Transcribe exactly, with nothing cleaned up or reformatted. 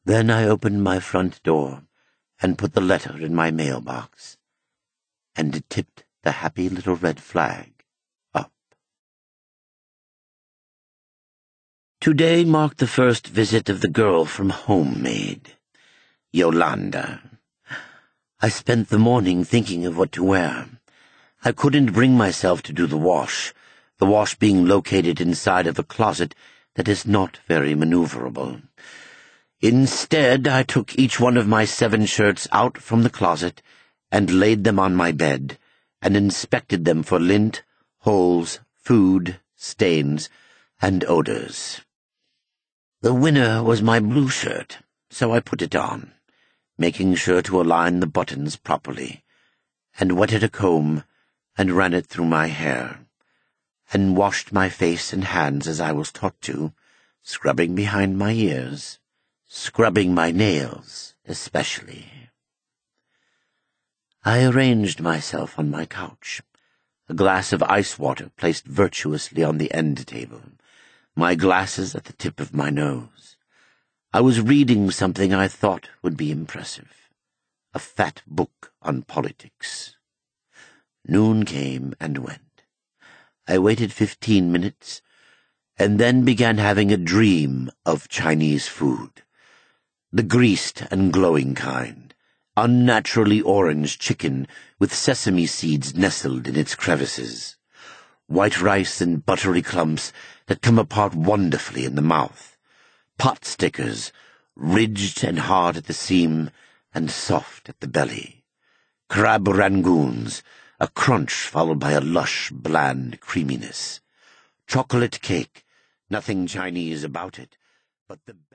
Then I opened my front door and put the letter in my mailbox, and it tipped the happy little red flag up. Today marked the first visit of the girl from Homemade, Yolanda. I spent the morning thinking of what to wear. I couldn't bring myself to do the wash, the wash being located inside of a closet that is not very maneuverable. Instead, I took each one of my seven shirts out from the closet and laid them on my bed and inspected them for lint, holes, food, stains, and odors. The winner was my blue shirt, so I put it on, making sure to align the buttons properly, and wetted a comb and ran it through my hair, and washed my face and hands as I was taught to, scrubbing behind my ears, scrubbing my nails especially. I arranged myself on my couch, a glass of ice water placed virtuously on the end table, my glasses at the tip of my nose. I was reading something I thought would be impressive, a fat book on politics. Noon came and went. I waited fifteen minutes, and then began having a dream of Chinese food. The greased and glowing kind, unnaturally orange chicken with sesame seeds nestled in its crevices, white rice in buttery clumps that come apart wonderfully in the mouth, pot stickers, ridged and hard at the seam and soft at the belly, crab rangoons, a crunch followed by a lush, bland creaminess, chocolate cake, nothing Chinese about it, but the